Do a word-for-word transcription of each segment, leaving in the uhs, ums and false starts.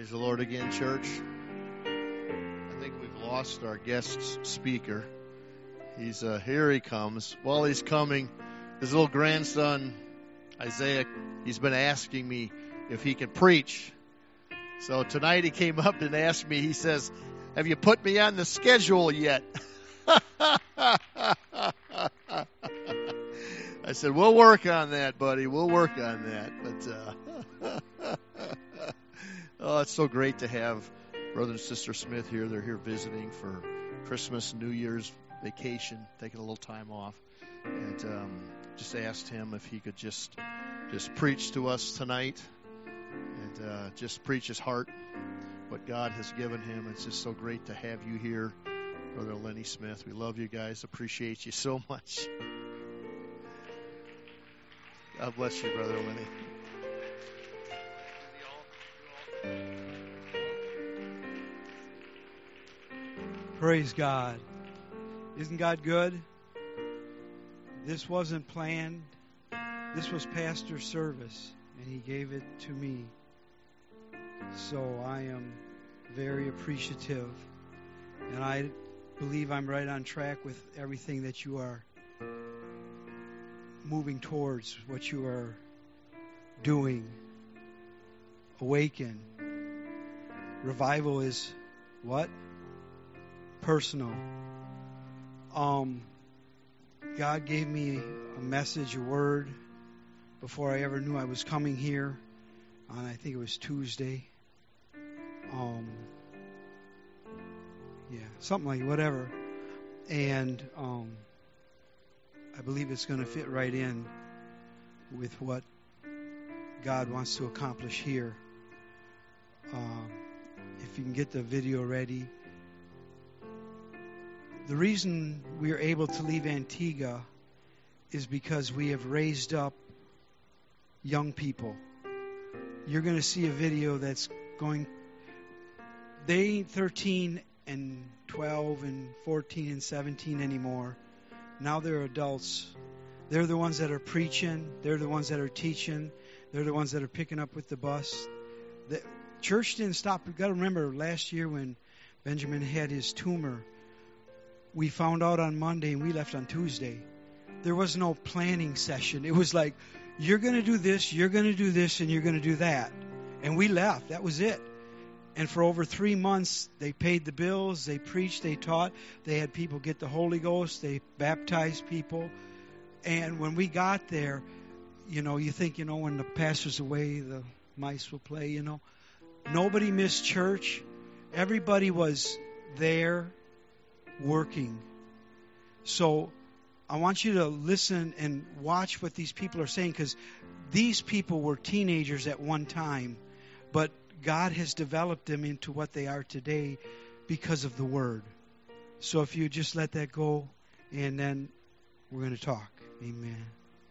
Praise the Lord again, church. I think we've lost our guest speaker. He's uh, here he comes. While he's coming, his little grandson, Isaiah, he's been asking me if he can preach. So tonight he came up and asked me, he says, have you put me on the schedule yet? I said, we'll work on that, buddy. We'll work on that. But uh, oh, it's so great to have Brother and Sister Smith here. They're here visiting for Christmas, New Year's vacation, taking a little time off. And um, just asked him if he could just just preach to us tonight and uh, just preach his heart, what God has given him. It's just so great to have you here, Brother Lenny Smith. We love you guys. Appreciate you so much. God bless you, Brother Lenny. Praise God. Isn't God good? This wasn't planned. This was pastor's service, and he gave it to me. So I am very appreciative, and I believe I'm right on track with everything that you are moving towards, what you are doing. Awaken. Revival is what? Personal. Um, God gave me a message, a word, before I ever knew I was coming here on, I think it was Tuesday. Um, yeah, something like whatever. And um, I believe it's going to fit right in with what God wants to accomplish here. Um, if you can get the video ready. The reason we are able to leave Antigua is because we have raised up young people. You're going to see a video that's going, they ain't thirteen and twelve and fourteen and seventeen anymore. Now they're adults. They're the ones that are preaching. They're the ones that are teaching. They're the ones that are picking up with the bus. The church didn't stop. You've got to remember last year when Benjamin had his tumor, we found out on Monday and we left on Tuesday. There was no planning session. It was like, you're going to do this, you're going to do this, and you're going to do that. And we left. That was it. And for over three months, they paid the bills, they preached, they taught, they had people get the Holy Ghost, they baptized people. And when we got there, you know, you think, you know, when the pastor's away, the mice will play, you know. Nobody missed church. Everybody was there working. So I want you to listen and watch what these people are saying, because these people were teenagers at one time, but God has developed them into what they are today because of the Word. So if you just let that go, and then we're going to talk. Amen.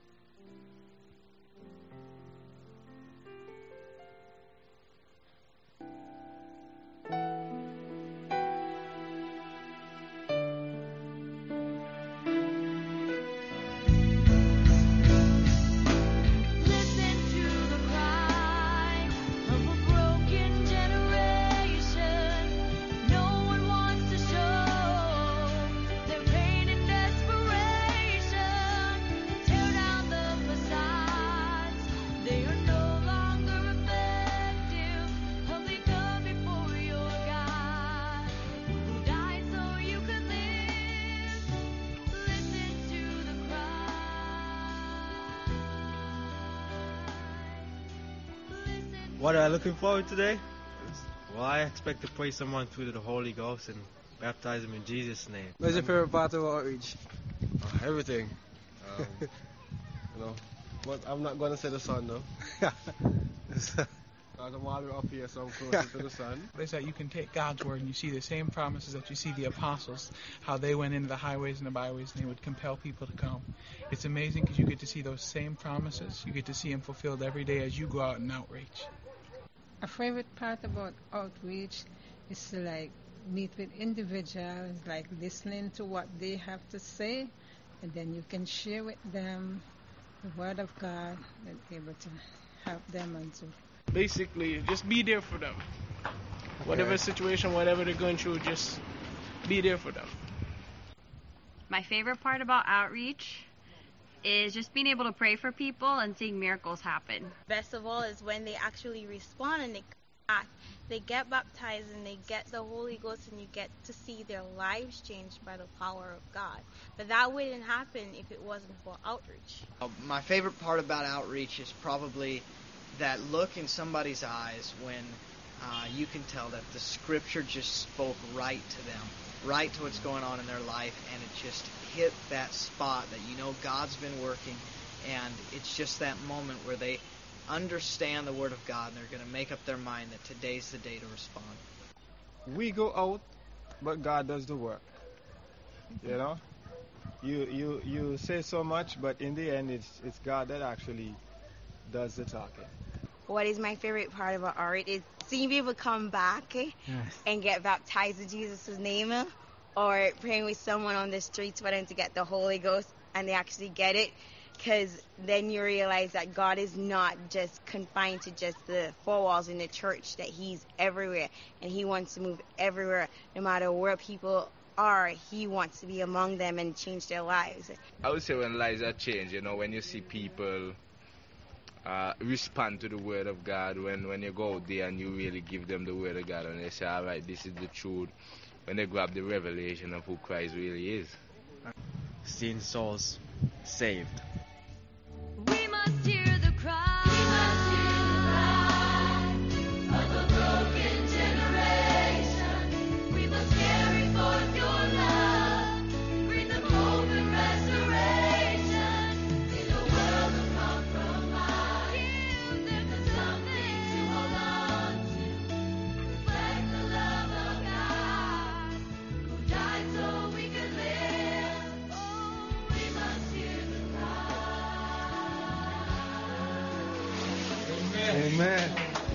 What am I looking forward to today? Well, I expect to pray someone through to the Holy Ghost and baptize them in Jesus' name. What's your favorite part of outreach? Uh, everything. Um, you know, but I'm not going to say the sun, though. I'm all the way up here, so I'm closer to the sun. Is that you can take God's word and you see the same promises that you see the apostles, how they went into the highways and the byways and they would compel people to come. It's amazing because you get to see those same promises. You get to see them fulfilled every day as you go out and outreach. A favorite part about outreach is to like meet with individuals, like listening to what they have to say, and then you can share with them the word of God and be able to help them and to basically just be there for them. Whatever situation, whatever they're going through, just be there for them. My favorite part about outreach is just being able to pray for people and seeing miracles happen. Best of all is when they actually respond and they come back, they get baptized and they get the Holy Ghost, and you get to see their lives changed by the power of God. But that wouldn't happen if it wasn't for outreach. Uh, my favorite part about outreach is probably that look in somebody's eyes when uh, you can tell that the Scripture just spoke right to them, right to what's going on in their life, and it just hit that spot that you know God's been working, and it's just that moment where they understand the Word of God and they're going to make up their mind that today's the day to respond. We go out, but God does the work. You know, you you you say so much, but in the end, it's it's God that actually does the talking. What is my favorite part about art is seeing people come back eh, Yes. and get baptized in Jesus' name, eh, or praying with someone on the streets for them to get the Holy Ghost and they actually get it. Because then you realize that God is not just confined to just the four walls in the church, that He's everywhere, and He wants to move everywhere. No matter where people are, He wants to be among them and change their lives. I would say when lives are changed, you know, when you see people uh, respond to the Word of God, when, when you go out there and you really give them the Word of God and they say, all right, this is the truth, when they grab the revelation of who Christ really is. Seeing souls saved. We must hear the cry. We must hear the cry of a broken generation. We must carry forth your love, bring them hope and restoration in a world of compromise. Give them something to hold on to, reflect the love of God who died so we could live. Oh, we must hear the cry. Amen.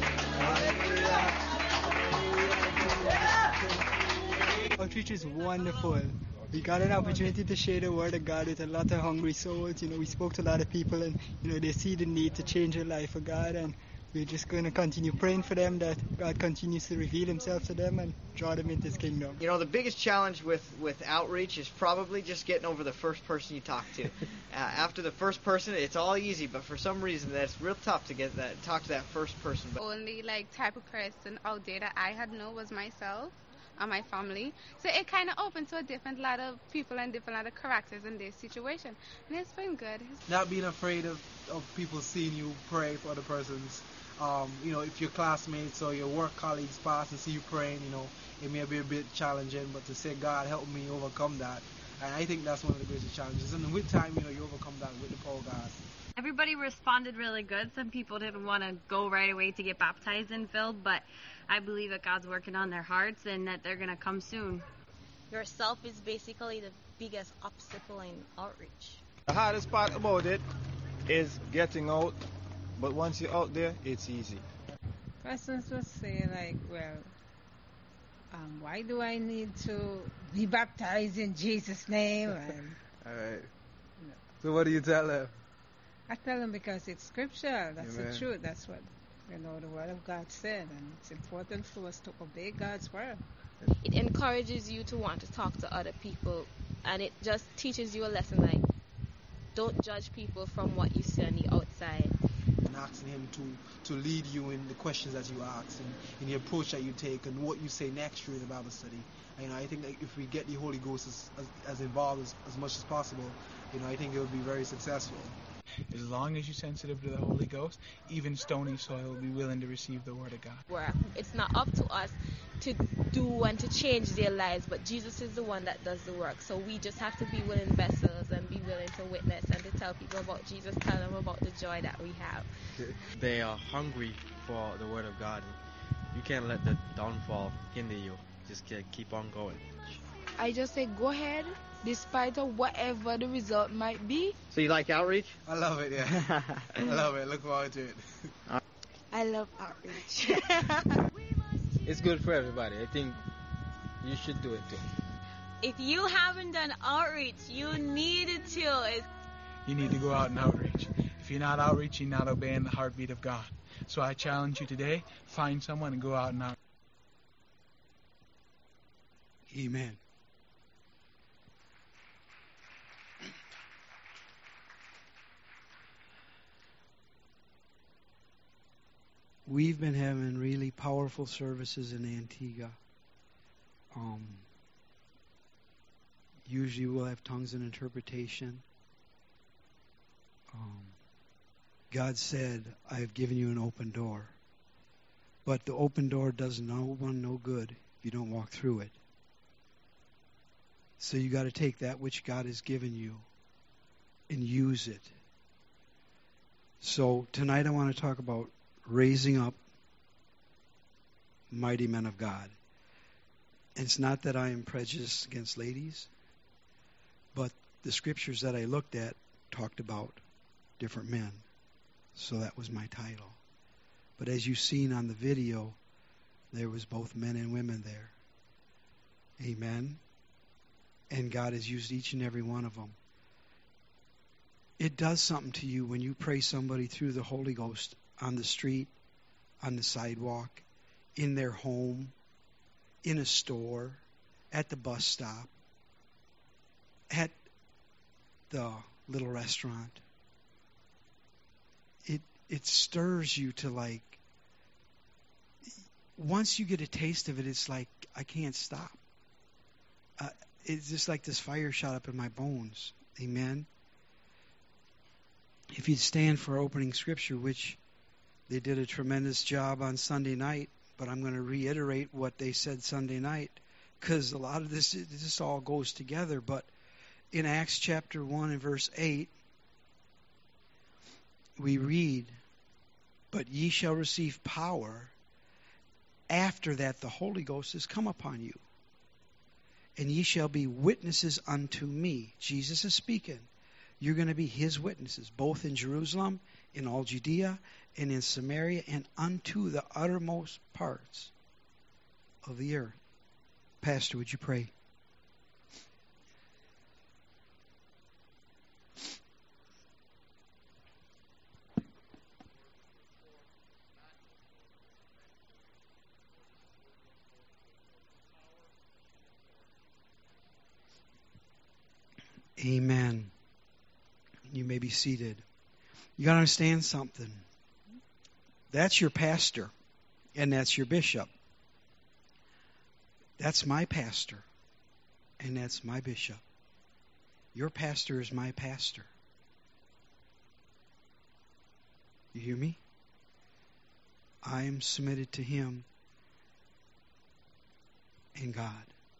Outreach is wonderful. We got an opportunity to share the word of God with a lot of hungry souls. You know, we spoke to a lot of people, and you know, they see the need to change their life for God, and we're just going to continue praying for them that God continues to reveal Himself to them and draw them into His kingdom. You know, the biggest challenge with, with outreach is probably just getting over the first person you talk to. uh, after the first person, it's all easy, but for some reason, that's real tough to get that talk to that first person. But Only like type of person out there that I had known was myself and my family. So it kind of opened to a different lot of people and different lot of characters in this situation. And it's been good. Not being afraid of, of people seeing you pray for other persons. Um, you know, if your classmates or your work colleagues pass and see you praying, you know, it may be a bit challenging, but to say, God, help me overcome that. And I think that's one of the greatest challenges. And with time, you know, you overcome that with the power of God. Everybody responded really good. Some people didn't want to go right away to get baptized and filled, but I believe that God's working on their hearts and that they're going to come soon. Yourself is basically the biggest obstacle in outreach. The hardest part about it is getting out, but once you're out there, it's easy. Persons will say, like, well, um, why do I need to be baptized in Jesus' name? And, All right. So what do you tell them? I tell them because it's scripture. That's Amen. the truth. That's what, you know, the Word of God said. And it's important for us to obey God's Word. It encourages you to want to talk to other people, and it just teaches you a lesson like, don't judge people from what you see on the outside. And asking Him to, to lead you in the questions that you ask and in the approach that you take and what you say next during the Bible study. And, you know, I think that if we get the Holy Ghost as, as, as involved as, as much as possible, you know, I think it would be very successful. As long as you're sensitive to the Holy Ghost, even stony soil will be willing to receive the Word of God. Where it's not up to us to do and to change their lives, but Jesus is the one that does the work. So we just have to be willing vessels and be willing to witness and to tell people about Jesus, tell them about the joy that we have. They are hungry for the Word of God. You can't let the downfall hinder you. Just keep on going. I just say go ahead, despite of whatever the result might be. So you like outreach? I love it, yeah. I love it. Look forward to it. I love outreach. It's good for everybody. I think you should do it too. If you haven't done outreach, you need to. It's You need to go out and outreach. If you're not outreaching, you're not obeying the heartbeat of God. So I challenge you today, find someone and go out and outreach. Amen. We've been having really powerful services in Antigua. Um, usually we'll have tongues and interpretation. Um, God said, I have given you an open door. But the open door does no one no good if you don't walk through it. So you got to take that which God has given you and use it. So tonight I want to talk about raising up mighty men of God. It's not that I am prejudiced against ladies, but the scriptures that I looked at talked about different men. So that was my title. But as you've seen on the video, there was both men and women there. Amen. And God has used each and every one of them. It does something to you when you pray somebody through the Holy Ghost on the street, on the sidewalk, in their home, in a store, at the bus stop, at the little restaurant. It it stirs you to like, once you get a taste of it, it's like, I can't stop. Uh, it's just like this fire shot up in my bones. Amen. If you'd stand for opening scripture, which they did a tremendous job on Sunday night, but I'm going to reiterate what they said Sunday night, because a lot of this, this all goes together. But in Acts chapter one and verse eight, we read, but ye shall receive power. After that, the Holy Ghost has come upon you. And ye shall be witnesses unto me. Jesus is speaking. You're going to be his witnesses, both in Jerusalem, in all Judea, and in Samaria, and unto the uttermost parts of the earth. Pastor, would you pray? Amen. You may be seated. You got to understand something. That's your pastor, and that's your bishop. That's my pastor, and that's my bishop. Your pastor is my pastor. You hear me? I am submitted to him and God.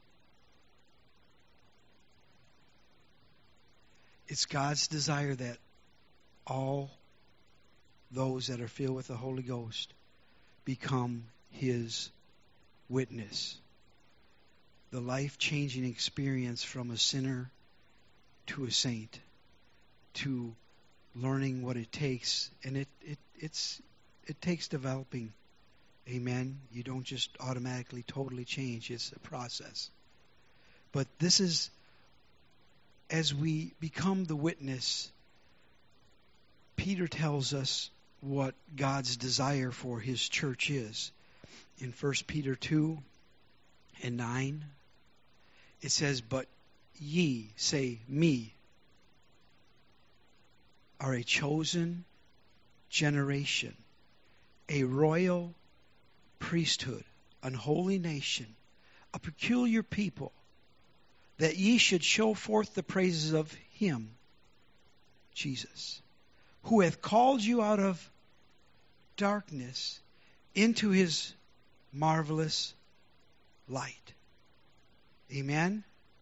It's God's desire that all those that are filled with the Holy Ghost become his witness. The life-changing experience from a sinner to a saint, to learning what it takes. And it, it it's it takes developing. Amen. You don't just automatically totally change. It's a process. But this is, as we become the witness, Peter tells us what God's desire for his church is. In First Peter two and nine, it says, but ye, say me, are a chosen generation, a royal priesthood, an holy nation, a peculiar people, that ye should show forth the praises of him, Jesus, who hath called you out of darkness into his marvelous light. Amen?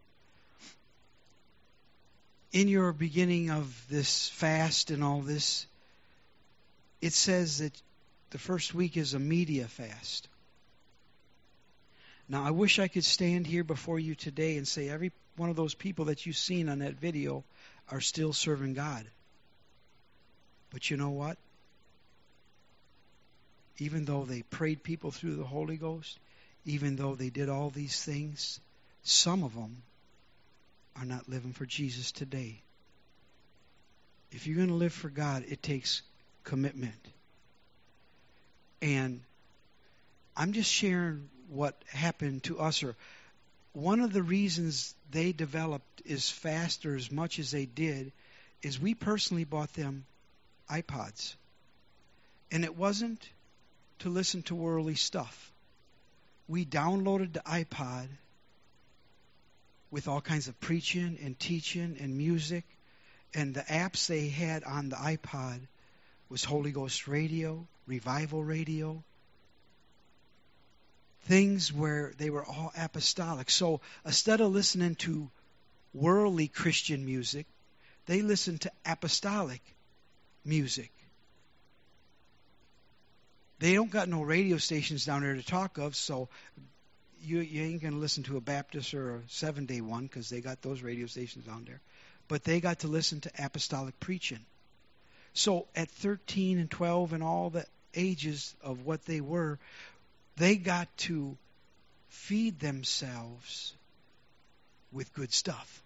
In your beginning of this fast and all this, it says that the first week is a media fast. Now, I wish I could stand here before you today and say every one of those people that you've seen on that video are still serving God. But you know what? Even though they prayed people through the Holy Ghost, even though they did all these things, some of them are not living for Jesus today. If you're going to live for God, it takes commitment. And I'm just sharing what happened to us, or one of the reasons they developed as fast or as much as they did is we personally bought them iPods. And it wasn't to listen to worldly stuff. We downloaded the iPod with all kinds of preaching and teaching and music. And the apps they had on the iPod was Holy Ghost Radio, Revival Radio, things where they were all apostolic. So instead of listening to worldly Christian music, they listened to apostolic music. They don't got no radio stations down there to talk of, so you, you ain't going to listen to a Baptist or a seven-day one because they got those radio stations down there. But they got to listen to apostolic preaching. So at thirteen and twelve and all the ages of what they were, they got to feed themselves with good stuff.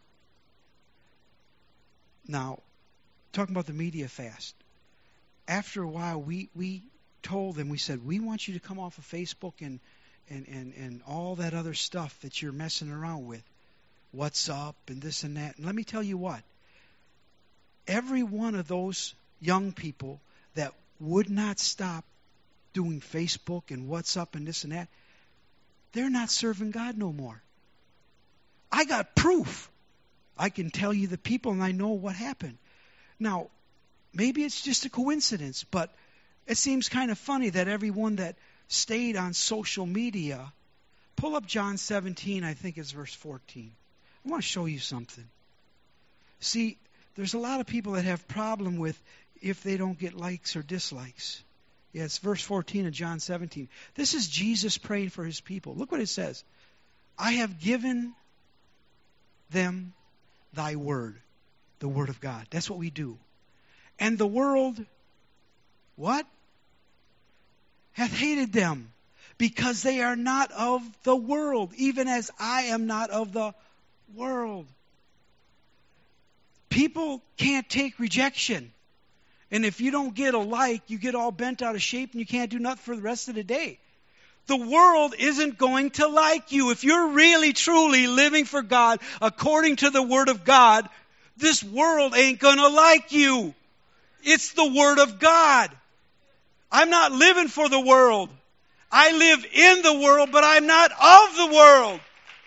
Now, talking about the media fast, after a while we, we told them, we said, we want you to come off of Facebook and, and, and, and all that other stuff that you're messing around with. What's up and this and that. And let me tell you what, every one of those young people that would not stop doing Facebook and what's up and this and that, they're not serving God no more. I got proof. I can tell you the people and I know what happened. Now, maybe it's just a coincidence, but it seems kind of funny that everyone that stayed on social media, pull up John seventeen, I think it's verse fourteen. I want to show you something. See, there's a lot of people that have problem with if they don't get likes or dislikes. Yeah, it's verse fourteen of John seventeen. This is Jesus praying for his people. Look what it says. I have given them thy word, the word of God. That's what we do. And the world, what? Hath hated them, because they are not of the world, even as I am not of the world. People can't take rejection. And if you don't get a like, you get all bent out of shape and you can't do nothing for the rest of the day. The world isn't going to like you. If you're really, truly living for God according to the Word of God, this world ain't going to like you. It's the Word of God. I'm not living for the world. I live in the world, but I'm not of the world.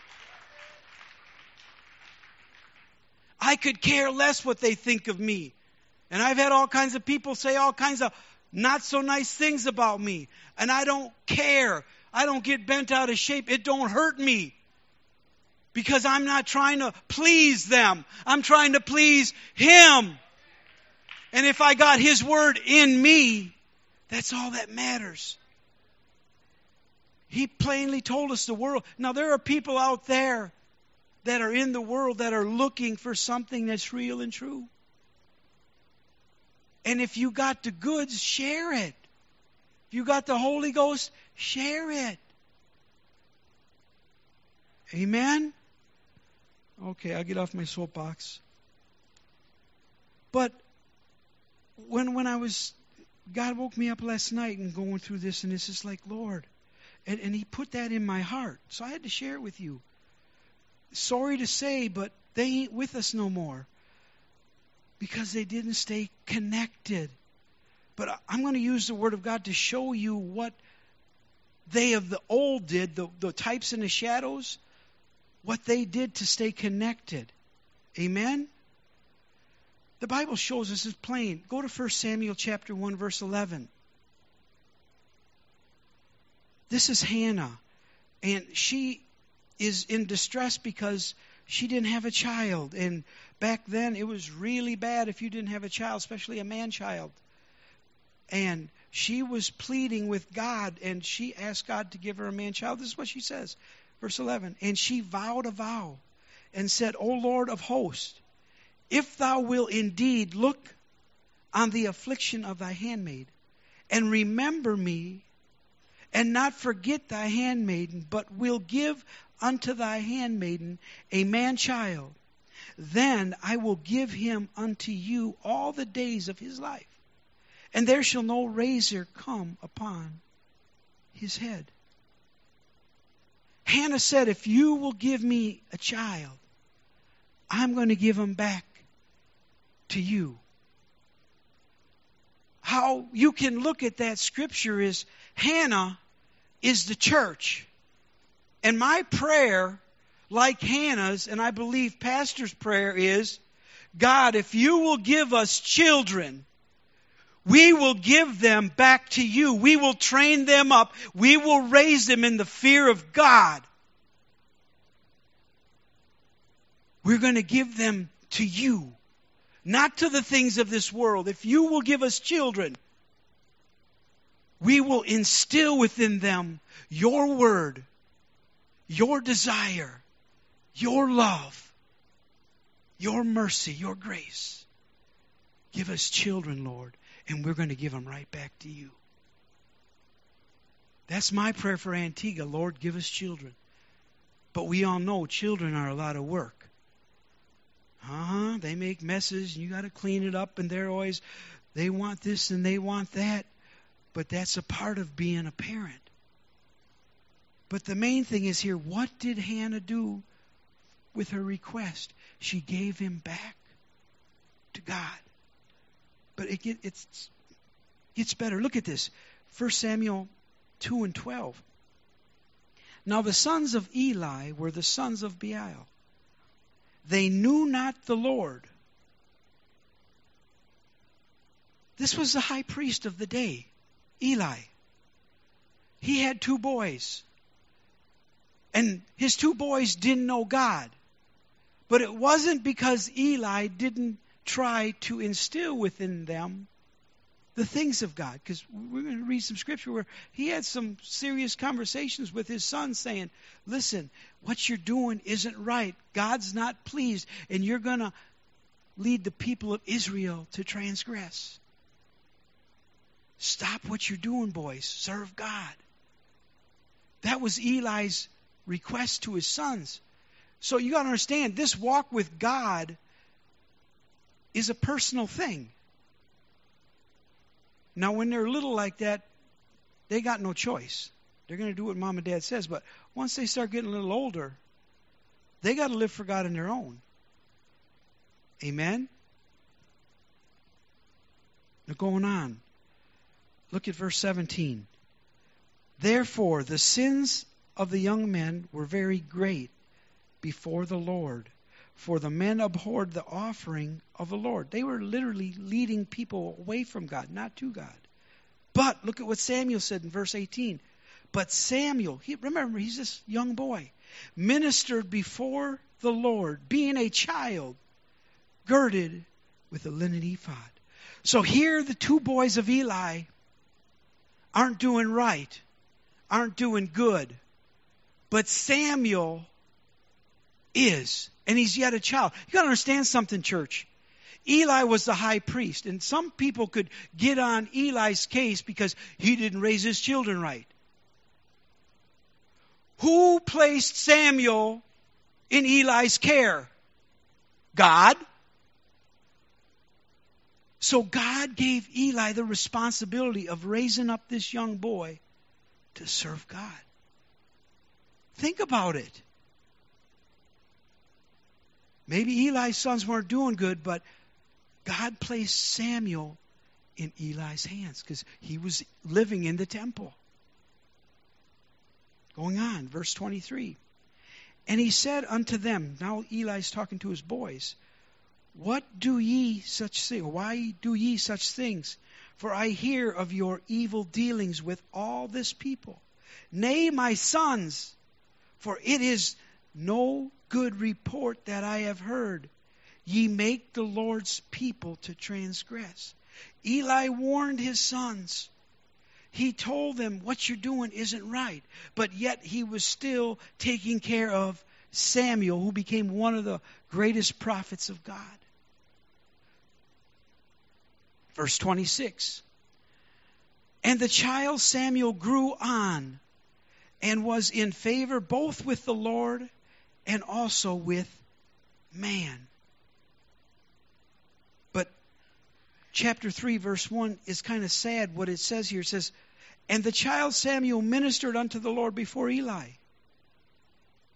I could care less what they think of me. And I've had all kinds of people say all kinds of not so nice things about me. And I don't care. I don't get bent out of shape. It don't hurt me. Because I'm not trying to please them. I'm trying to please Him. And if I got His Word in me, that's all that matters. He plainly told us the world. Now there are people out there that are in the world that are looking for something that's real and true. And if you got the goods, share it. If you got the Holy Ghost, share it. Amen? Okay, I'll get off my soapbox. But when when I was, God woke me up last night and going through this, and it's just like, Lord. And, and He put that in my heart. So I had to share it with you. Sorry to say, but they ain't with us no more. Because they didn't stay connected. But I'm going to use the Word of God to show you what they of the old did, the, the types and the shadows, what they did to stay connected. Amen? The Bible shows us it's plain. Go to First Samuel chapter one, verse eleven. This is Hannah. And she is in distress because she didn't have a child. And back then it was really bad if you didn't have a child, especially a man-child. And she was pleading with God, and she asked God to give her a man-child. This is what she says, verse eleven. And she vowed a vow and said, O Lord of hosts, if thou wilt indeed look on the affliction of thy handmaid, and remember me, and not forget thy handmaiden, but will give unto thy handmaiden a man-child, then I will give him unto you all the days of his life, and there shall no razor come upon his head. Hannah said, if you will give me a child, I'm going to give him back to you. How you can look at that scripture is Hannah is the church. And my prayer, like Hannah's, and I believe Pastor's prayer is, God, if you will give us children, we will give them back to you. We will train them up. We will raise them in the fear of God. We're going to give them to you, not to the things of this world. If you will give us children, we will instill within them your word, your desire, your love, your mercy, your grace. Give us children, Lord, and we're going to give them right back to you. That's my prayer for Antigua. Lord, give us children. But we all know children are a lot of work. Uh-huh, they make messes, and you got to clean it up, and they're always, they want this and they want that. But that's a part of being a parent. But the main thing is here, what did Hannah do with her request? She gave him back to God. But it get, it's, gets better. Look at this. First Samuel two and twelve. Now the sons of Eli were the sons of Belial. They knew not the Lord. This was the high priest of the day, Eli. He had two boys. And his two boys didn't know God. But it wasn't because Eli didn't try to instill within them the things of God. Because we're going to read some scripture where he had some serious conversations with his son saying, listen, what you're doing isn't right. God's not pleased. And you're going to lead the people of Israel to transgress. Stop what you're doing, boys. Serve God. That was Eli's request to his sons. So you got to understand, this walk with God is a personal thing. Now, when they're little like that, they got no choice. They're going to do what mom and dad says. But once they start getting a little older, they got to live for God on their own. Amen? Now, going on. Look at verse seventeen. Therefore, the sins of the young men were very great before the Lord, for the men abhorred the offering of the Lord. They were literally leading people away from God, not to God. But look at what Samuel said in verse eighteen. But Samuel, he, remember, he's this young boy, ministered before the Lord, being a child, girded with a linen ephod. So here the two boys of Eli aren't doing right, aren't doing good. But Samuel is, and he's yet a child. You got to understand something, church. Eli was the high priest, and some people could get on Eli's case because he didn't raise his children right. Who placed Samuel in Eli's care? God. So God gave Eli the responsibility of raising up this young boy to serve God. Think about it. Maybe Eli's sons weren't doing good, but God placed Samuel in Eli's hands because he was living in the temple. Going on, verse twenty-three. And he said unto them, now Eli's talking to his boys, what do ye such things? Why do ye such things? For I hear of your evil dealings with all this people. Nay, my sons, for it is no good report that I have heard. Ye make the Lord's people to transgress. Eli warned his sons. He told them what you're doing isn't right. But yet he was still taking care of Samuel, who became one of the greatest prophets of God. Verse twenty-six. And the child Samuel grew on and was in favor both with the Lord and also with man. But chapter three, verse one is kind of sad what it says here. It says, and the child Samuel ministered unto the Lord before Eli.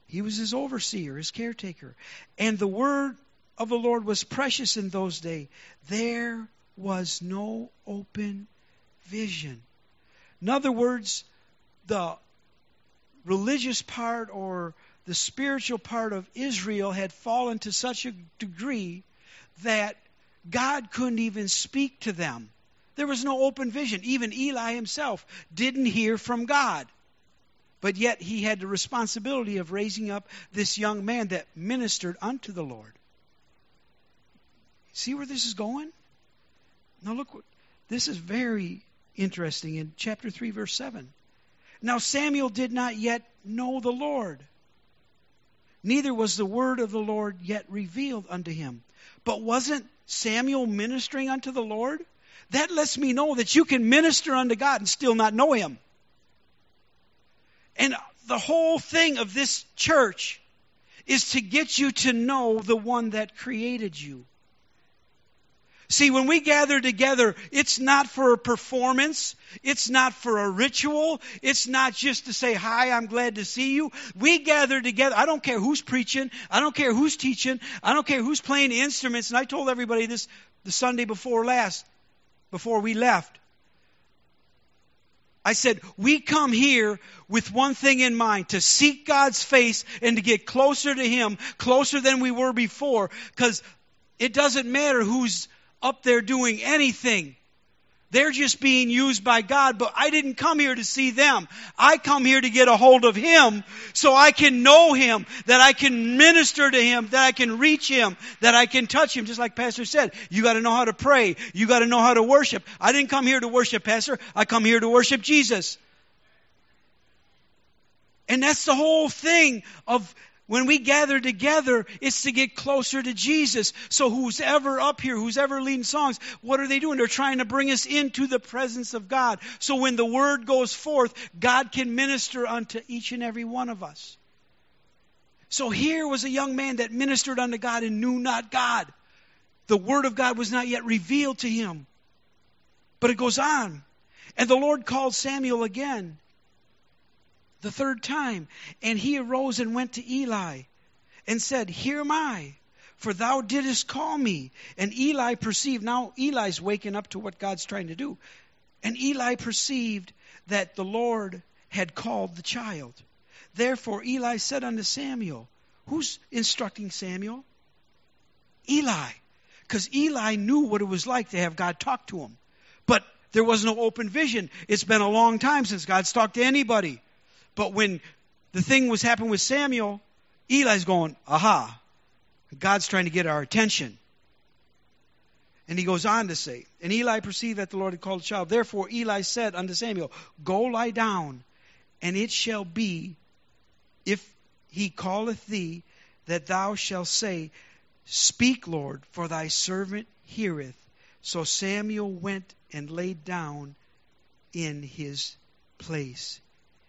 He was his overseer, his caretaker. And the word of the Lord was precious in those days. There was no open vision. In other words, the religious part or the spiritual part of Israel had fallen to such a degree that God couldn't even speak to them. There was no open vision. Even Eli himself didn't hear from God. But yet he had the responsibility of raising up this young man that ministered unto the Lord. See where this is going? Now look, what, this is very interesting in chapter three, verse seven. Now Samuel did not yet know the Lord, neither was the word of the Lord yet revealed unto him. But wasn't Samuel ministering unto the Lord? That lets me know that you can minister unto God and still not know him. And the whole thing of this church is to get you to know the one that created you. See, when we gather together, it's not for a performance. It's not for a ritual. It's not just to say, hi, I'm glad to see you. We gather together. I don't care who's preaching. I don't care who's teaching. I don't care who's playing the instruments. And I told everybody this the Sunday before last, before we left. I said, we come here with one thing in mind, to seek God's face and to get closer to Him, closer than we were before, because it doesn't matter who's up there doing anything. They're just being used by God, but I didn't come here to see them. I come here to get a hold of Him so I can know Him, that I can minister to Him, that I can reach Him, that I can touch Him. Just like Pastor said, you got to know how to pray. You got to know how to worship. I didn't come here to worship Pastor. I come here to worship Jesus. And that's the whole thing of when we gather together, it's to get closer to Jesus. So who's ever up here, who's ever leading songs, what are they doing? They're trying to bring us into the presence of God. So when the word goes forth, God can minister unto each and every one of us. So here was a young man that ministered unto God and knew not God. The word of God was not yet revealed to him. But it goes on. And the Lord called Samuel again, the third time. And he arose and went to Eli and said, Here am I, for thou didst call me. And Eli perceived, now Eli's waking up to what God's trying to do. And Eli perceived that the Lord had called the child. Therefore Eli said unto Samuel, who's instructing Samuel? Eli. Because Eli knew what it was like to have God talk to him. But there was no open vision. It's been a long time since God's talked to anybody. But when the thing was happening with Samuel, Eli's going, aha, God's trying to get our attention. And he goes on to say, and Eli perceived that the Lord had called the child. Therefore Eli said unto Samuel, Go lie down, and it shall be, if he calleth thee, that thou shalt say, Speak, Lord, for thy servant heareth. So Samuel went and laid down in his place.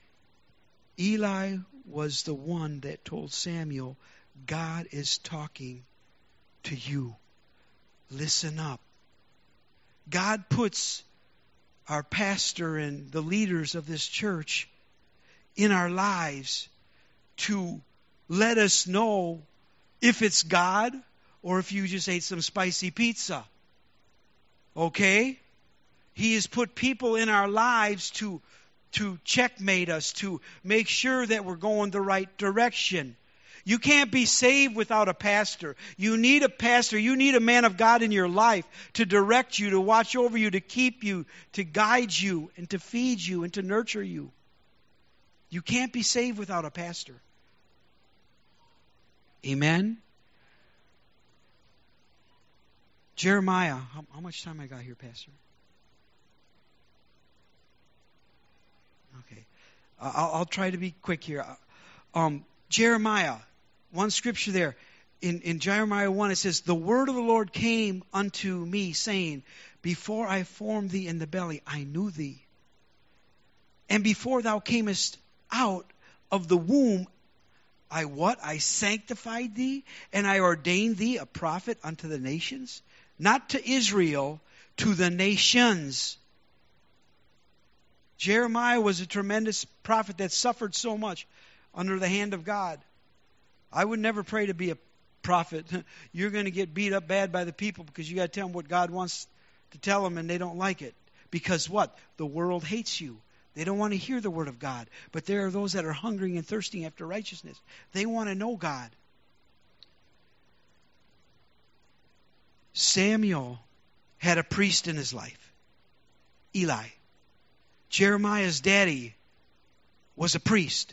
Eli was the one that told Samuel, God is talking to you. Listen up. God puts our pastor and the leaders of this church in our lives to let us know if it's God or if you just ate some spicy pizza. Okay? He has put people in our lives to to checkmate us, to make sure that we're going the right direction. You can't be saved without a pastor. You need a pastor. You need a man of God in your life to direct you, to watch over you, to keep you, to guide you, and to feed you, and to nurture you. You can't be saved without a pastor. Amen? Jeremiah. How, how much time I got here, Pastor? Okay. I'll, I'll try to be quick here. Um, Jeremiah, one scripture there. In, in Jeremiah one, it says, The word of the Lord came unto me, saying, Before I formed thee in the belly, I knew thee. And before thou camest out of the womb, I what? I sanctified thee, and I ordained thee a prophet unto the nations. Not to Israel, to the nations. Jeremiah was a tremendous prophet that suffered so much under the hand of God. I would never pray to be a prophet. You're going to get beat up bad by the people because you got to tell them what God wants to tell them, and they don't like it. Because what? The world hates you. They don't want to hear the word of God. But there are those that are hungering and thirsting after righteousness. They want to know God. Samuel had a priest in his life, Eli. Jeremiah's daddy was a priest.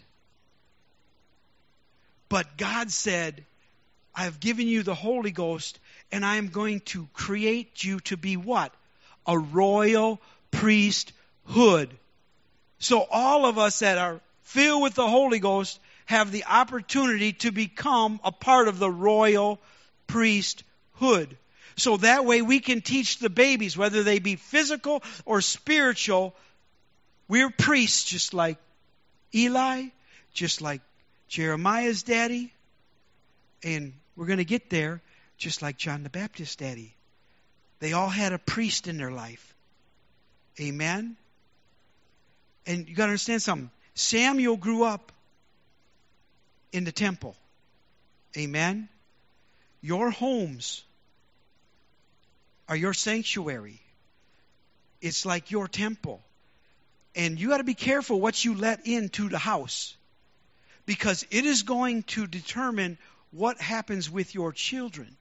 But God said, I have given you the Holy Ghost, and I am going to create you to be what? A royal priesthood. So all of us that are filled with the Holy Ghost have the opportunity to become a part of the royal priesthood. So that way we can teach the babies, whether they be physical or spiritual. We're priests just like Eli, just like Jeremiah's daddy, and we're going to get there just like John the Baptist's daddy. They all had a priest in their life. Amen? And you got to understand something. Samuel grew up in the temple. Amen? Your homes are your sanctuary. It's like your temple. And you got to be careful what you let into the house, because it is going to determine what happens with your children.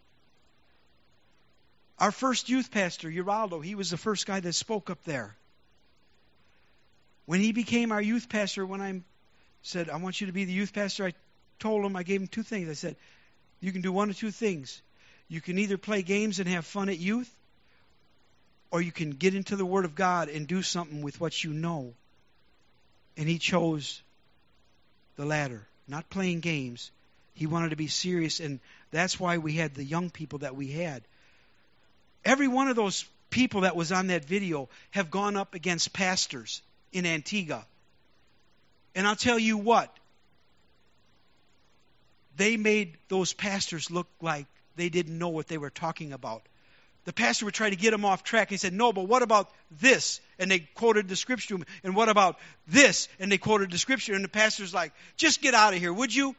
Our first youth pastor, Geraldo, he was the first guy that spoke up there. When he became our youth pastor, when I said, I want you to be the youth pastor, I told him, I gave him two things. I said, you can do one of two things. You can either play games and have fun at youth, or you can get into the Word of God and do something with what you know. And he chose the latter, not playing games. He wanted to be serious, and that's why we had the young people that we had. Every one of those people that was on that video have gone up against pastors in Antigua. And I'll tell you what, they made those pastors look like they didn't know what they were talking about. The pastor would try to get them off track. He said, no, but what about this? And they quoted the scripture to him. And what about this? And they quoted the scripture. And the pastor's like, just get out of here, would you?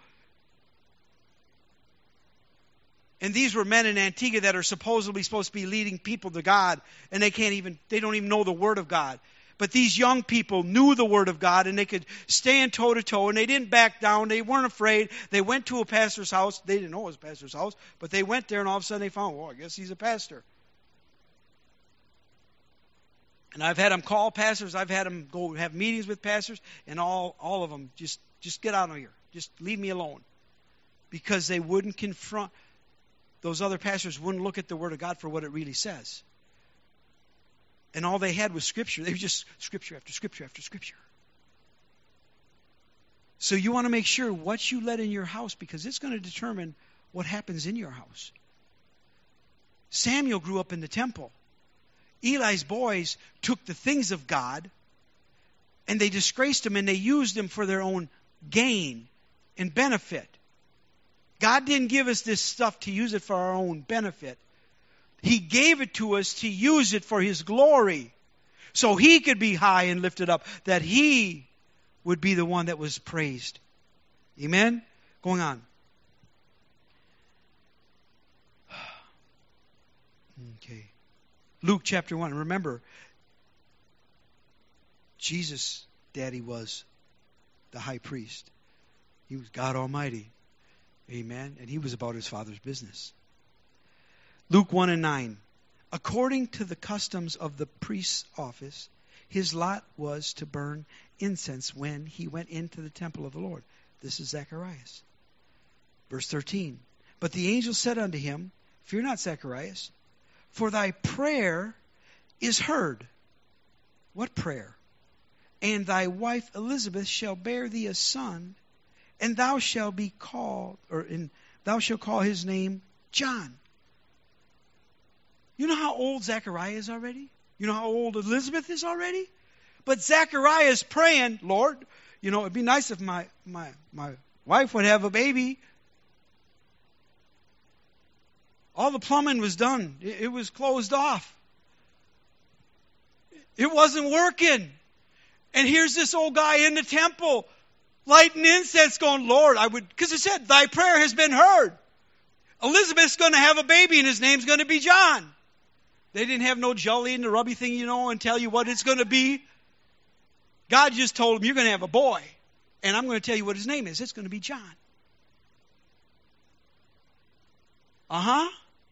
And these were men in Antigua that are supposedly supposed to be leading people to God. And they can't even, they don't even know the Word of God. But these young people knew the Word of God, and they could stand toe-to-toe, and they didn't back down. They weren't afraid. They went to a pastor's house. They didn't know it was a pastor's house, but they went there, and all of a sudden they found, well, I guess he's a pastor. And I've had them call pastors. I've had them go have meetings with pastors, and all, all of them, just, just get out of here. Just leave me alone. Because they wouldn't confront, those other pastors wouldn't look at the Word of God for what it really says. And all they had was Scripture. They were just Scripture after Scripture after Scripture. So you want to make sure what you let in your house, because it's going to determine what happens in your house. Samuel grew up in the temple. Eli's boys took the things of God and they disgraced them, and they used them for their own gain and benefit. God didn't give us this stuff to use it for our own benefit. He gave it to us to use it for His glory, so He could be high and lifted up, that He would be the one that was praised. Amen? Going on. Okay. Luke chapter one. Remember, Jesus' daddy was the high priest. He was God Almighty. Amen? And He was about His Father's business. Luke one and nine. According to the customs of the priest's office, his lot was to burn incense when he went into the temple of the Lord. This is Zacharias. Verse thirteen. But the angel said unto him, Fear not, Zacharias, for thy prayer is heard. What prayer? And thy wife Elizabeth shall bear thee a son, and thou shalt be called, or in, thou shalt call his name John. You know how old Zechariah is already? You know how old Elizabeth is already? But Zechariah is praying, Lord, you know, it'd be nice if my, my, my wife would have a baby. All the plumbing was done. It, it was closed off. It wasn't working. And here's this old guy in the temple lighting incense going, Lord, I would, because it said, thy prayer has been heard. Elizabeth's going to have a baby and his name's going to be John. They didn't have no jelly and the rubby thing, you know, and tell you what it's going to be. God just told him, you're going to have a boy. And I'm going to tell you what his name is. It's going to be John. Uh-huh.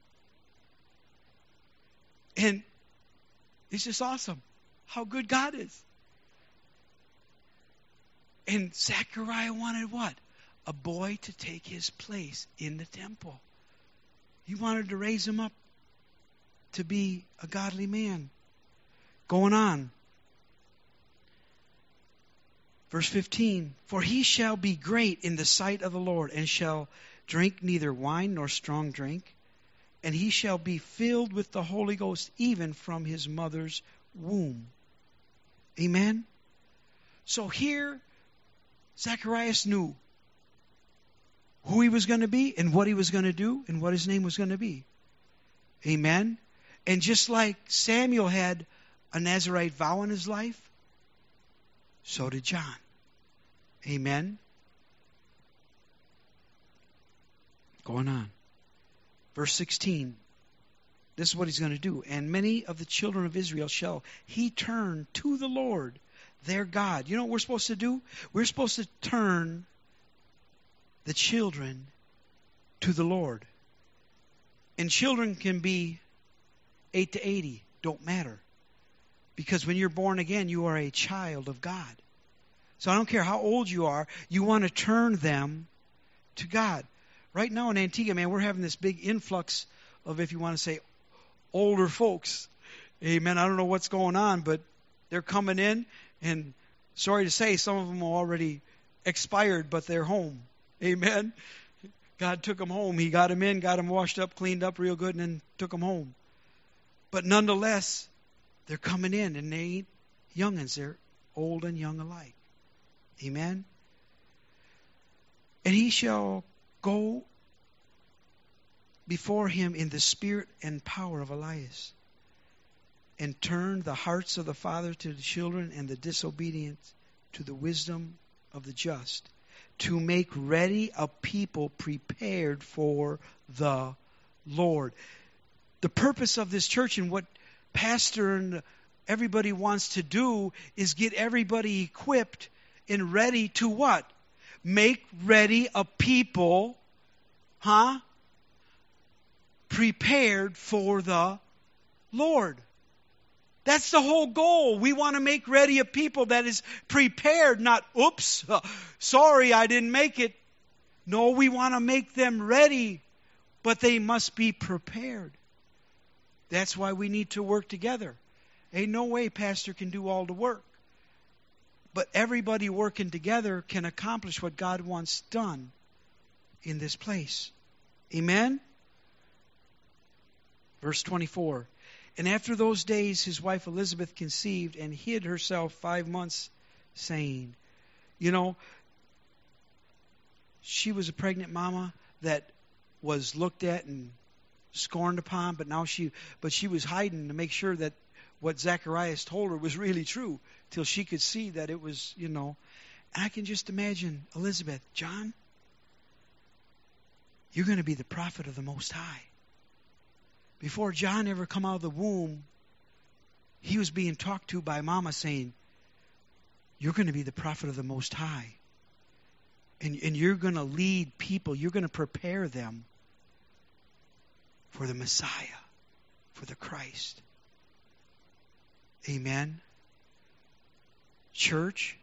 And it's just awesome how good God is. And Zechariah wanted what? A boy to take his place in the temple. He wanted to raise him up to be a godly man. Going on. Verse fifteen, for he shall be great in the sight of the Lord, and shall drink neither wine nor strong drink, and he shall be filled with the Holy Ghost even from his mother's womb. Amen? So here, Zacharias knew who he was going to be and what he was going to do and what his name was going to be. Amen? And just like Samuel had a Nazirite vow in his life, so did John. Amen? Going on. Verse sixteen. This is what he's going to do. And many of the children of Israel shall he turn to the Lord, their God. You know what we're supposed to do? We're supposed to turn the children to the Lord. And children can be eight to eighty. Don't matter. Because when you're born again, you are a child of God. So I don't care how old you are, you want to turn them to God. Right now in Antigua, man, we're having this big influx of, if you want to say, older folks. Amen. I don't know what's going on, but they're coming in, and sorry to say, some of them are already expired, but they're home. Amen. God took them home. He got them in, got them washed up, cleaned up real good, and then took them home. But nonetheless, they're coming in, and they ain't youngins. They're old and young alike. Amen. And he shall go before him in the spirit and power of Elias, and turn the hearts of the father to the children, and the disobedient to the wisdom of the just, to make ready a people prepared for the Lord. The purpose of this church and what pastor and everybody wants to do is get everybody equipped and ready to what? Make ready a people, huh? Prepared for the Lord. That's the whole goal. We want to make ready a people that is prepared, not, oops, uh, sorry, I didn't make it. No, we want to make them ready, but they must be prepared. That's why we need to work together. Ain't no way pastor can do all the work. But everybody working together can accomplish what God wants done in this place. Amen? Verse twenty-four. And after those days his wife Elizabeth conceived and hid herself five months, saying, you know, she was a pregnant mama that was looked at and scorned upon, but now she, but she was hiding to make sure that what Zacharias told her was really true, till she could see that it was, you know. And I can just imagine Elizabeth, John, you're going to be the prophet of the Most High. Before John ever come out of the womb, he was being talked to by Mama saying, you're going to be the prophet of the Most High. And, and you're going to lead people. You're going to prepare them for the Messiah, for the Christ. Amen. Church,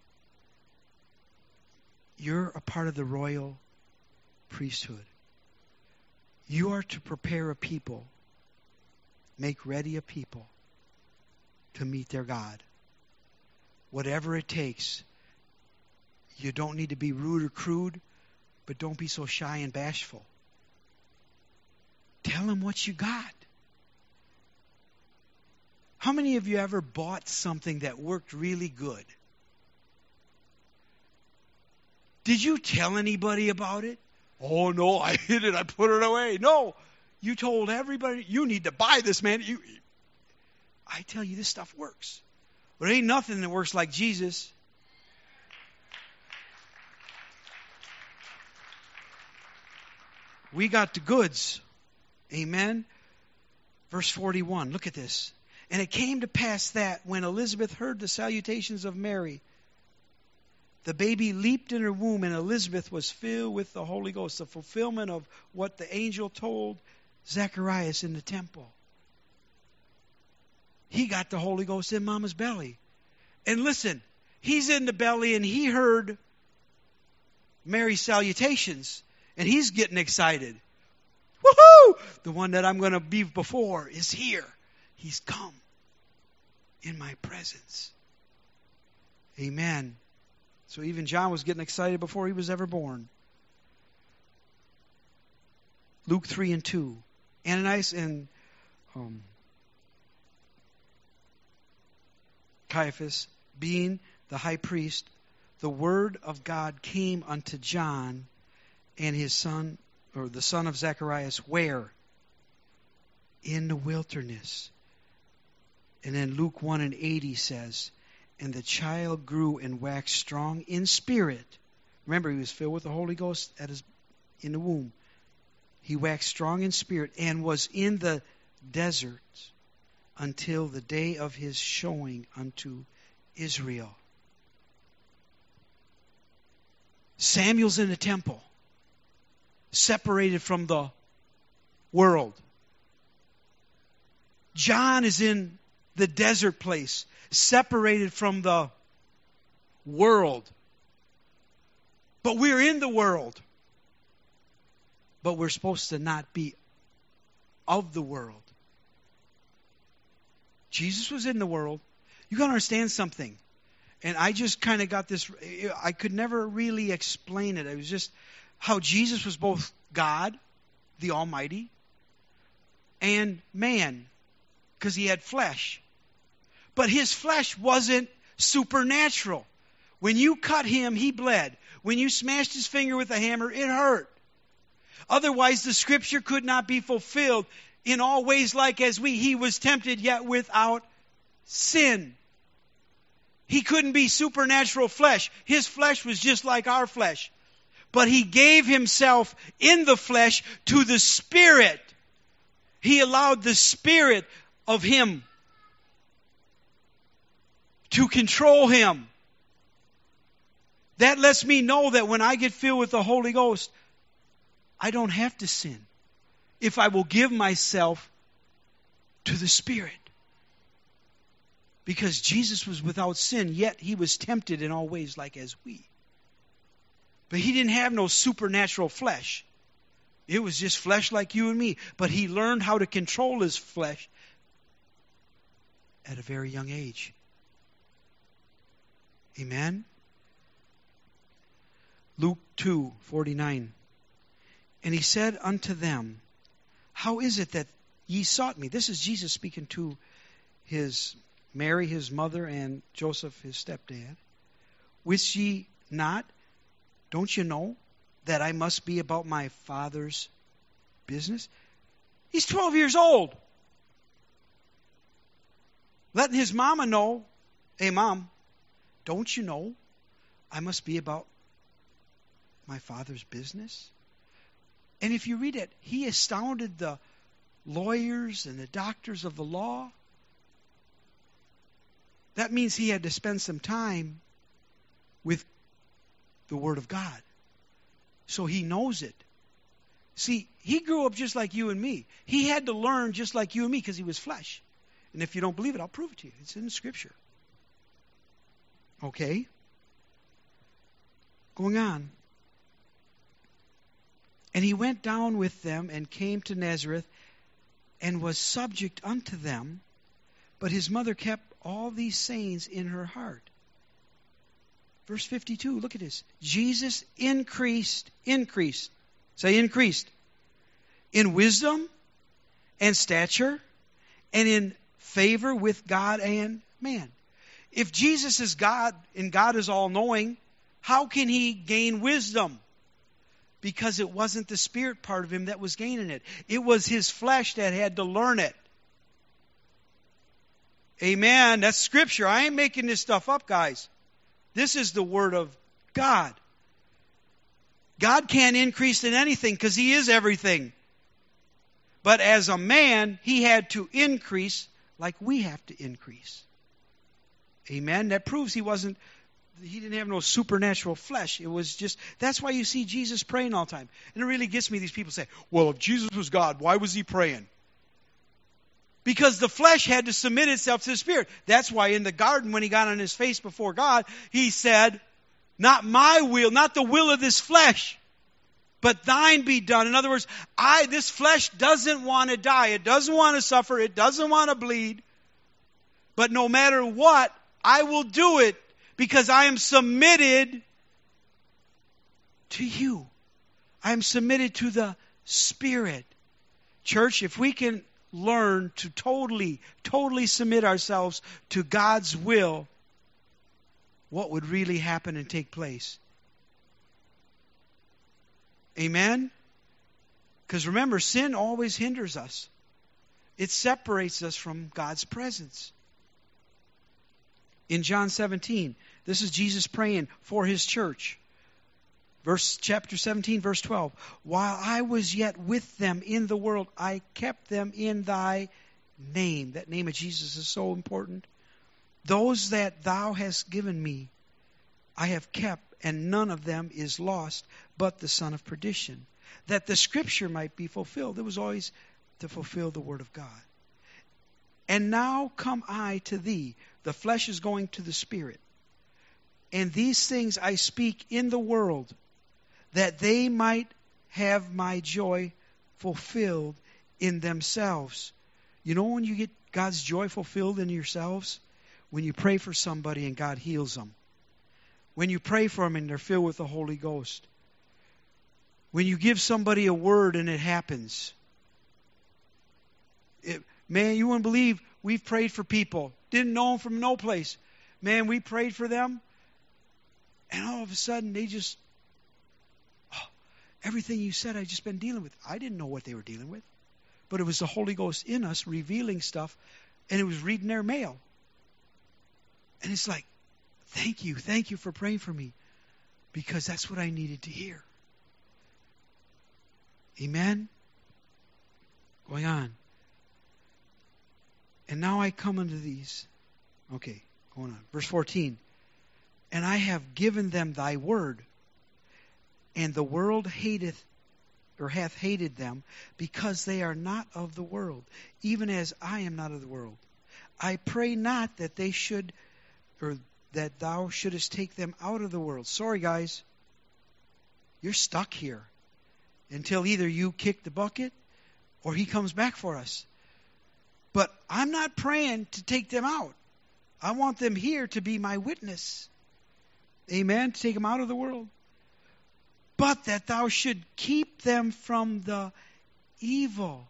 you're a part of the royal priesthood. You are to prepare a people, make ready a people to meet their God. Whatever it takes. You don't need to be rude or crude, but don't be so shy and bashful. Tell them what you got. How many of you ever bought something that worked really good? Did you tell anybody about it? Oh, no, I hid it. I put it away. No, you told everybody, you need to buy this, man. You, I tell you, this stuff works. But there ain't nothing that works like Jesus. We got the goods. Amen. Verse forty-one. Look at this. And it came to pass that when Elizabeth heard the salutations of Mary, the baby leaped in her womb, and Elizabeth was filled with the Holy Ghost. The fulfillment of what the angel told Zacharias in the temple. He got the Holy Ghost in Mama's belly. And listen, he's in the belly and he heard Mary's salutations. And he's getting excited. Woohoo! The one that I'm going to be before is here. He's come in my presence. Amen. So even John was getting excited before he was ever born. Luke three and two. Ananias and um, Caiaphas, being the high priest, the word of God came unto John and his son, or the son of Zacharias, where? In the wilderness. And then Luke one and eighty says, and the child grew and waxed strong in spirit. Remember, he was filled with the Holy Ghost at his in the womb. He waxed strong in spirit and was in the desert until the day of his showing unto Israel. Samuel's in the temple, separated from the world. John is in the desert place, separated from the world. But we're in the world. But we're supposed to not be of the world. Jesus was in the world. You got to understand something. And I just kind of got this, I could never really explain it. It was just how Jesus was both God, the Almighty, and man, because he had flesh. But his flesh wasn't supernatural. When you cut him, he bled. When you smashed his finger with a hammer, it hurt. Otherwise, the scripture could not be fulfilled. In all ways like as we, he was tempted, yet without sin. He couldn't be supernatural flesh. His flesh was just like our flesh. But he gave himself in the flesh to the Spirit. He allowed the Spirit of him to control him. That lets me know that when I get filled with the Holy Ghost, I don't have to sin if I will give myself to the Spirit. Because Jesus was without sin, yet he was tempted in all ways like as we. But he didn't have no supernatural flesh. It was just flesh like you and me. But he learned how to control his flesh at a very young age. Amen? Luke two forty-nine. And he said unto them, how is it that ye sought me? This is Jesus speaking to his Mary, his mother, and Joseph, his stepdad. Wist ye not, don't you know, that I must be about my Father's business? He's twelve years old. Letting his mama know, hey, Mom, don't you know I must be about my Father's business? And if you read it, he astounded the lawyers and the doctors of the law. That means he had to spend some time with the Word of God. So he knows it. See, he grew up just like you and me. He had to learn just like you and me because he was flesh. And if you don't believe it, I'll prove it to you. It's in the Scripture. Okay? Going on. And he went down with them and came to Nazareth and was subject unto them. But his mother kept all these sayings in her heart. Verse fifty-two, look at this. Jesus increased, increased. Say increased. In wisdom and stature and in favor with God and man. If Jesus is God and God is all-knowing, how can he gain wisdom? Because it wasn't the spirit part of him that was gaining it. It was his flesh that had to learn it. Amen. That's Scripture. I ain't making this stuff up, guys. This is the Word of God. God can't increase in anything because He is everything. But as a man, He had to increase like we have to increase. Amen. That proves He wasn't, He didn't have no supernatural flesh. It was just, that's why you see Jesus praying all the time. And it really gets me, these people say, well, if Jesus was God, why was He praying? Because the flesh had to submit itself to the Spirit. That's why in the garden, when He got on His face before God, He said, not my will, not the will of this flesh, but thine be done. In other words, I, this flesh doesn't want to die. It doesn't want to suffer. It doesn't want to bleed. But no matter what, I will do it because I am submitted to you. I am submitted to the Spirit. Church, if we can learn to totally, totally submit ourselves to God's will, what would really happen and take place? Amen? Because remember, sin always hinders us. It separates us from God's presence. In John seventeen, this is Jesus praying for His church. Verse chapter seventeen, verse twelve. While I was yet with them in the world, I kept them in thy name. That name of Jesus is so important. Those that thou hast given me, I have kept, and none of them is lost, but the son of perdition, that the scripture might be fulfilled. It was always to fulfill the word of God. And now come I to thee. The flesh is going to the Spirit. And these things I speak in the world, that they might have my joy fulfilled in themselves. You know when you get God's joy fulfilled in yourselves? When you pray for somebody and God heals them. When you pray for them and they're filled with the Holy Ghost. When you give somebody a word and it happens. It, man, you wouldn't believe we've prayed for people. Didn't know them from no place. Man, we prayed for them. And all of a sudden they just, oh, everything you said I've just been dealing with. I didn't know what they were dealing with. But it was the Holy Ghost in us revealing stuff. And it was reading their mail. And it's like, thank you, thank you for praying for me. Because that's what I needed to hear. Amen? Going on. And now I come unto these. Okay, going on. Verse fourteen. And I have given them thy word, and the world hateth, or hath hated them, because they are not of the world, even as I am not of the world. I pray not that they should, or that thou shouldest take them out of the world. Sorry, guys. You're stuck here until either you kick the bucket or He comes back for us. But I'm not praying to take them out. I want them here to be my witness. Amen. To take them out of the world. But that thou should keep them from the evil.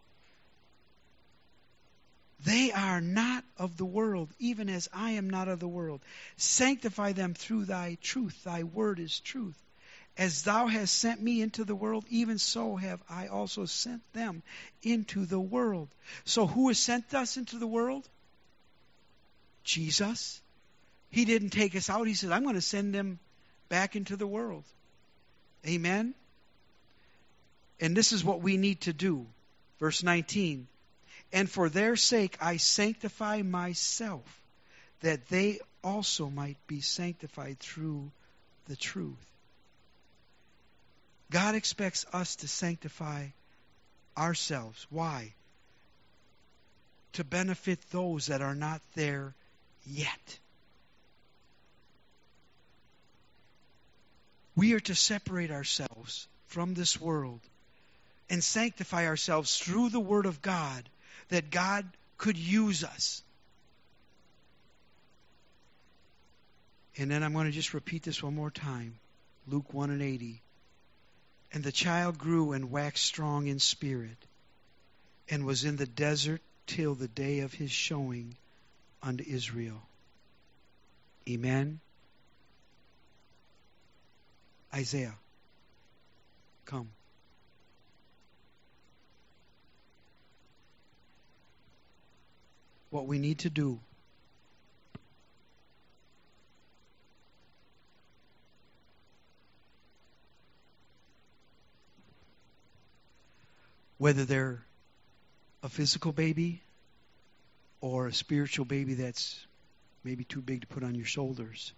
They are not of the world, even as I am not of the world. Sanctify them through thy truth. Thy word is truth. As thou hast sent me into the world, even so have I also sent them into the world. So who has sent us into the world? Jesus. He didn't take us out. He said, I'm going to send them back into the world. Amen? And this is what we need to do. Verse nineteen. And for their sake I sanctify myself, that they also might be sanctified through the truth. God expects us to sanctify ourselves. Why? To benefit those that are not there yet. We are to separate ourselves from this world and sanctify ourselves through the Word of God, that God could use us. And then I'm going to just repeat this one more time. Luke one and eighty. And the child grew and waxed strong in spirit, and was in the desert till the day of his showing unto Israel. Amen. Isaiah, come. What we need to do whether they're a physical baby or a spiritual baby that's maybe too big to put on your shoulders.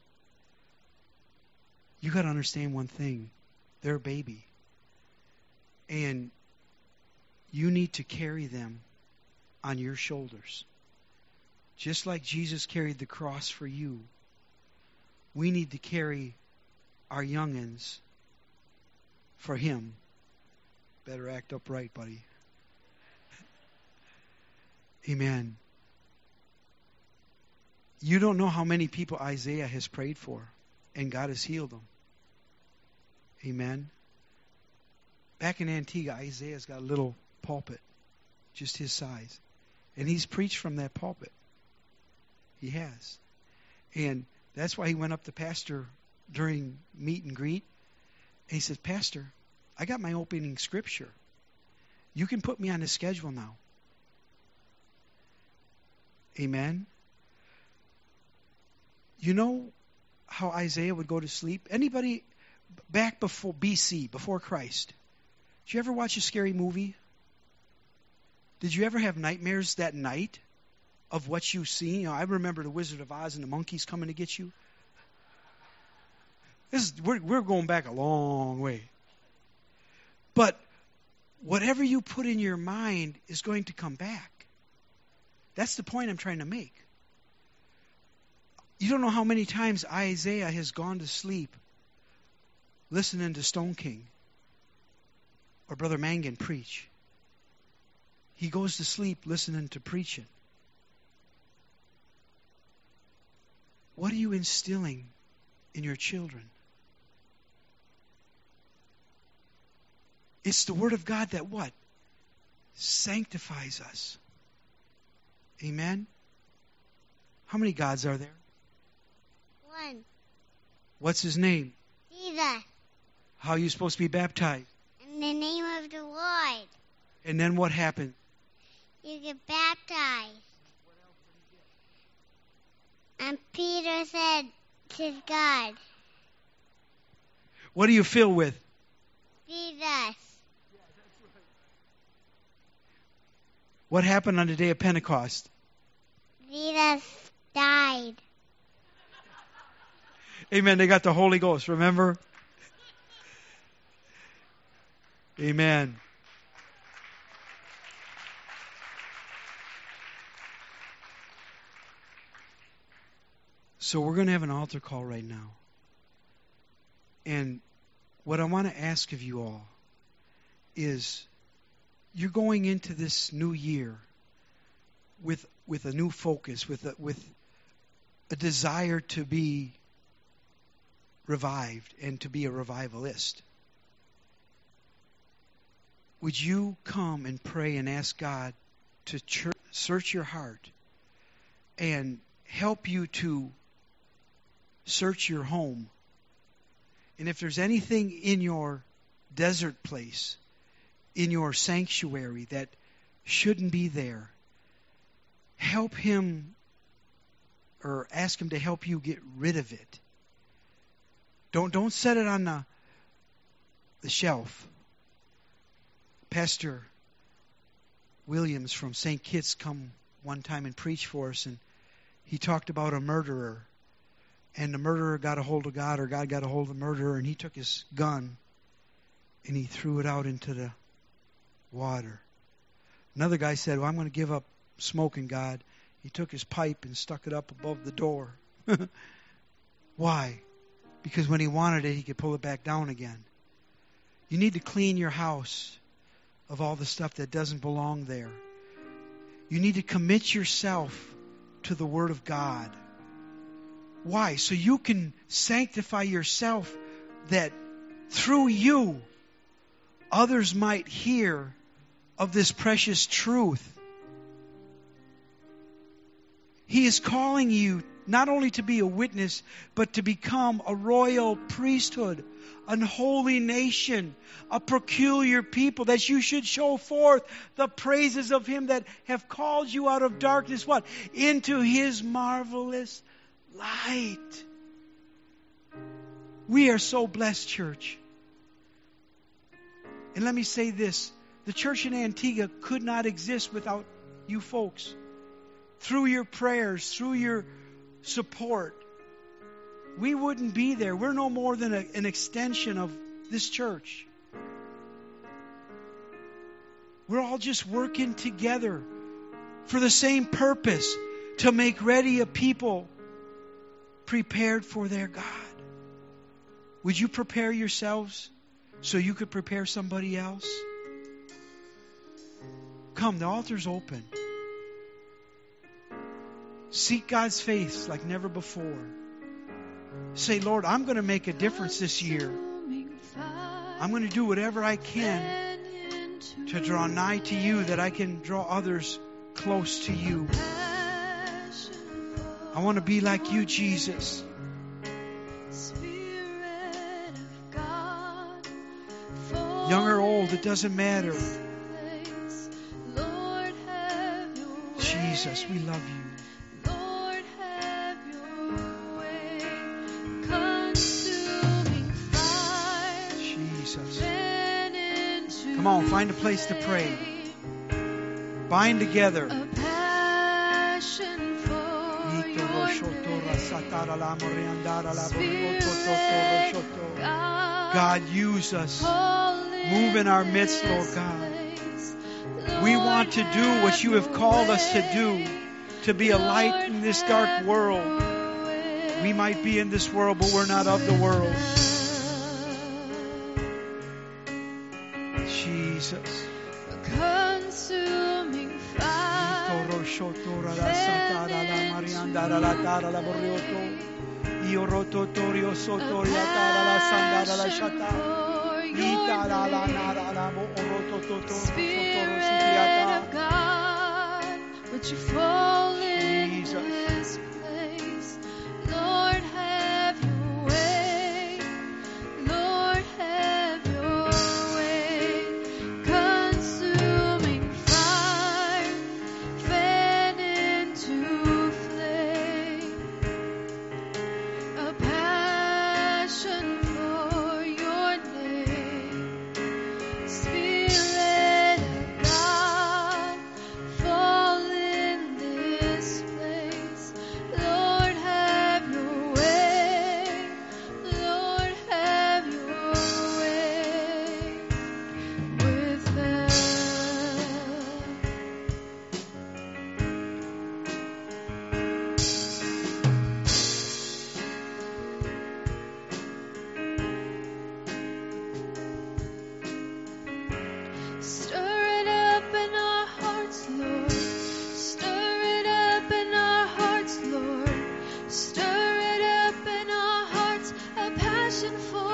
You got to understand one thing. They're a baby. And you need to carry them on your shoulders. Just like Jesus carried the cross for you, we need to carry our youngins for Him. Better act upright, buddy. Amen. You don't know how many people Isaiah has prayed for, and God has healed them. Amen. Back in Antigua, Isaiah's got a little pulpit, just his size. And he's preached from that pulpit. He has. And that's why he went up to Pastor during meet and greet. And he said, Pastor, I got my opening scripture. You can put me on the schedule now. Amen. You know how Isaiah would go to sleep? Anybody back before B C, before Christ, did you ever watch a scary movie? Did you ever have nightmares that night of what you've seen? You know, I remember the Wizard of Oz and the monkeys coming to get you. This is, we're, we're going back a long way. But whatever you put in your mind is going to come back. That's the point I'm trying to make. You don't know how many times Isaiah has gone to sleep listening to Stone King or Brother Mangan preach. He goes to sleep listening to preaching. What are you instilling in your children? It's the Word of God that what? Sanctifies us. Amen? How many gods are there? One. What's His name? Jesus. How are you supposed to be baptized? In the name of the Lord. And then what happened? You get baptized. And Peter said, "'Tis God." What do you fill with? Jesus. What happened on the day of Pentecost? Jesus died. Amen. They got the Holy Ghost, remember? Amen. So we're going to have an altar call right now. And what I want to ask of you all is, you're going into this new year with with a new focus, with a, with a desire to be revived and to be a revivalist. Would you come and pray and ask God to ch- search your heart and help you to search your home? And if there's anything in your desert place, in your sanctuary that shouldn't be there, help Him or ask Him to help you get rid of it. Don't don't set it on the, the shelf. Pastor Williams from Saint Kitts come one time and preached for us, and he talked about a murderer. And the murderer got a hold of God, or God got a hold of the murderer, and he took his gun and he threw it out into the water. Another guy said, well, I'm going to give up smoking, God. He took his pipe and stuck it up above the door. Why? Because when he wanted it, he could pull it back down again. You need to clean your house of all the stuff that doesn't belong there. You need to commit yourself to the Word of God. Why? So you can sanctify yourself, that through you, others might hear of this precious truth. He is calling you not only to be a witness, but to become a royal priesthood, an holy nation, a peculiar people, that you should show forth the praises of Him that have called you out of darkness, what? Into His marvelous light. We are so blessed, church. And let me say this. The church in Antigua could not exist without you folks. Through your prayers, through your support, we wouldn't be there. We're no more than a, an extension of this church. We're all just working together for the same purpose, to make ready a people prepared for their God. Would you prepare yourselves so you could prepare somebody else? Come, the altar's open. Seek God's face like never before. Say, Lord, I'm going to make a difference this year. I'm going to do whatever I can to draw nigh to you, that I can draw others close to you. I want to be like you, Jesus. Young or old, it doesn't matter. Jesus, we love you. Come on, find a place to pray. Bind together. God, use us. Move in our midst, Lord God. We want to do what you have called us to do, to be a light in this dark world. We might be in this world, but we're not of the world. Jesus. Consuming fire. Spirit of God, would you fall in this place? Lord, have your way. Lord, have your way. Consuming fire, fan into flame. A passion for your name. Spirit of God, fall in this place. Lord, have your way. Lord, have your way with them. Stir it up in our hearts, Lord. Stir it up in our hearts, Lord. Stir it up in our hearts, a passion for